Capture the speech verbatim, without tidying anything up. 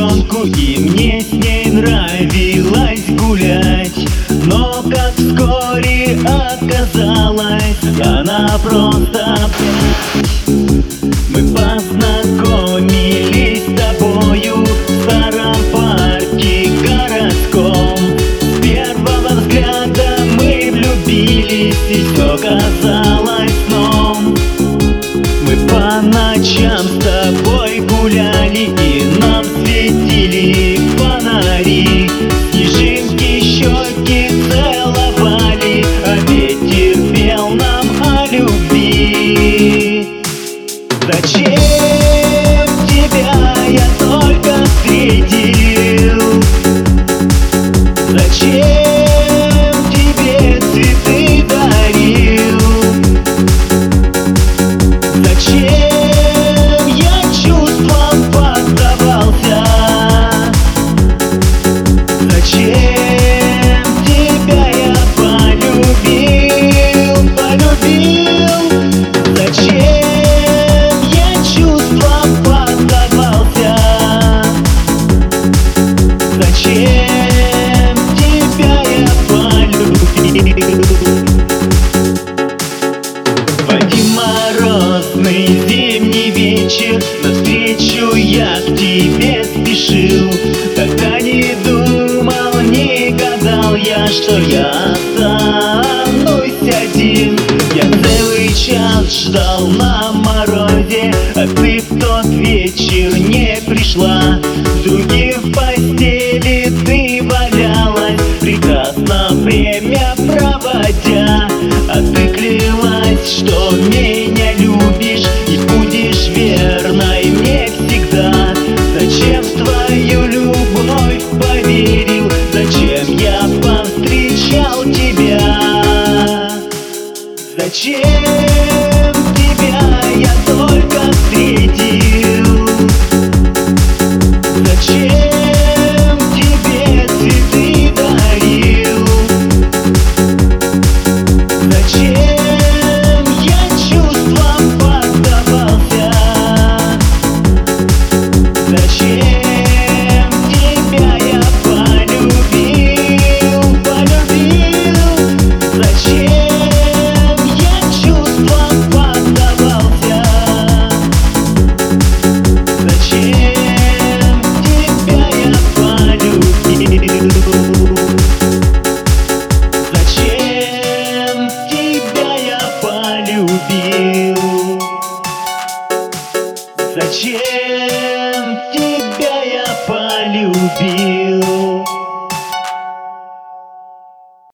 девчонку, и мне с ней нравилось гулять. Но как вскоре оказалось, она просто мы познакомились с тобою в старом парке городском. С первого взгляда мы влюбились, и все казалось сном. Мы по ночам с тобой гуляли, и нам светили фонари. Снежинки щеки целовали, а ветер пел нам о любви. Зачем тебя я только встретил? Зачем тебе цветы дарил? Зачем я чувствам поддавался? Зачем тебя я полюбил, полюбил? Зачем я чувствам поддавался? Зачем тебя я полюбил? В один морозный зимний вечер навстречу я к тебе спешил. Тогда не думал, не гадал я, что я останусь один. Я целый час ждал на морозе, а ты в тот вечер не пришла. С другим в постели ты валялась, прекрасно время проводя. А ты клялась, что меня любишь и будешь верной мне всегда. Зачем в твою любовь поверил? Зачем я повстречал тебя? Зачем тебя я только встретил? Зачем тебе цветы дарил? Зачем я чувствам поддавался? Зачем тебя я полюбил, полюбил? Зачем я чувствам поддавался? Зачем тебя я полюбил? Зачем тебя я полюбил? Зачем тебя я полюбил?